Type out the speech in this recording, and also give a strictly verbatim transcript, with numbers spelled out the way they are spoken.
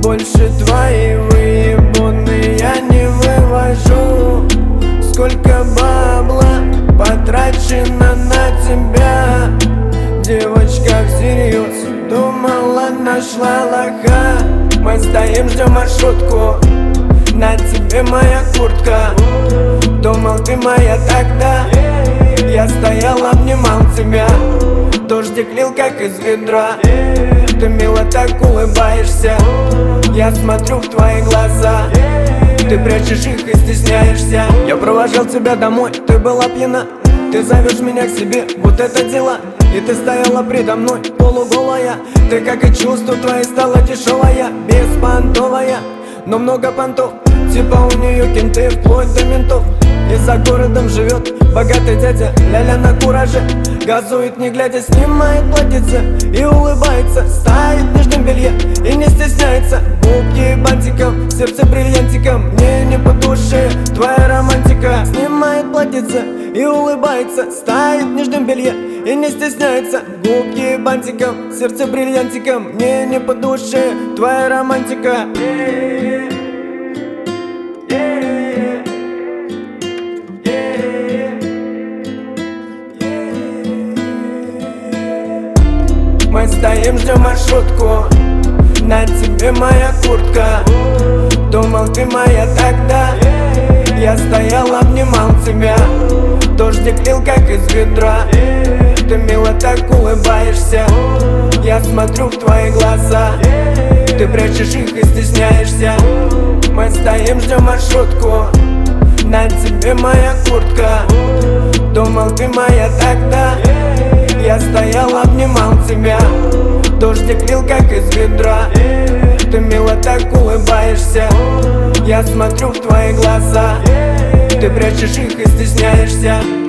Больше твои выебоны я не вывожу. Сколько бабла потрачено на тебя. Девочка всерьез думала, нашла лоха. Мы стоим, ждем маршрутку, на тебе моя куртка. Думал, ты моя тогда. Я стоял, обнимал тебя. Дождик лил, как из ведра. Ты мило так улыбаешься. Я смотрю в твои глаза. Ты прячешь их и стесняешься. Я провожал тебя домой, ты была пьяна. Ты зовешь меня к себе, вот это дела. И ты стояла предо мной, полуголая. Ты, как и чувство твои, стала дешевая, беспонтовая, но много понтов. Типа у нее кенты, вплоть до ментов. И за городом живет богатый дядя, ля-ля на кураже. Газует не глядя, снимает платьице и улыбается. Стоит в нижнем белье и не стесняется. Губки бантиком, сердце бриллиантиком. Мне не по душе твоя романтика. Снимает платьице и улыбается. Стоит в нижнем белье и не стесняется. Губки бантиком, сердце бриллиантиком. Мне не по душе твоя романтика. Мы стоим, ждем маршрутку, на тебе моя куртка. Думал, ты моя тогда. Я стоял, обнимал тебя. Дождик лил, как из ведра. Ты мило так улыбаешься. Я смотрю в твои глаза. Ты прячешь их и стесняешься. Мы стоим, ждем маршрутку, на тебе моя куртка. Думал, ты моя тогда. Я стоял, обнимал тебя. Дождик лил, как из ведра. Ты мило так улыбаешься. Я смотрю в твои глаза. Ты прячешь их и стесняешься.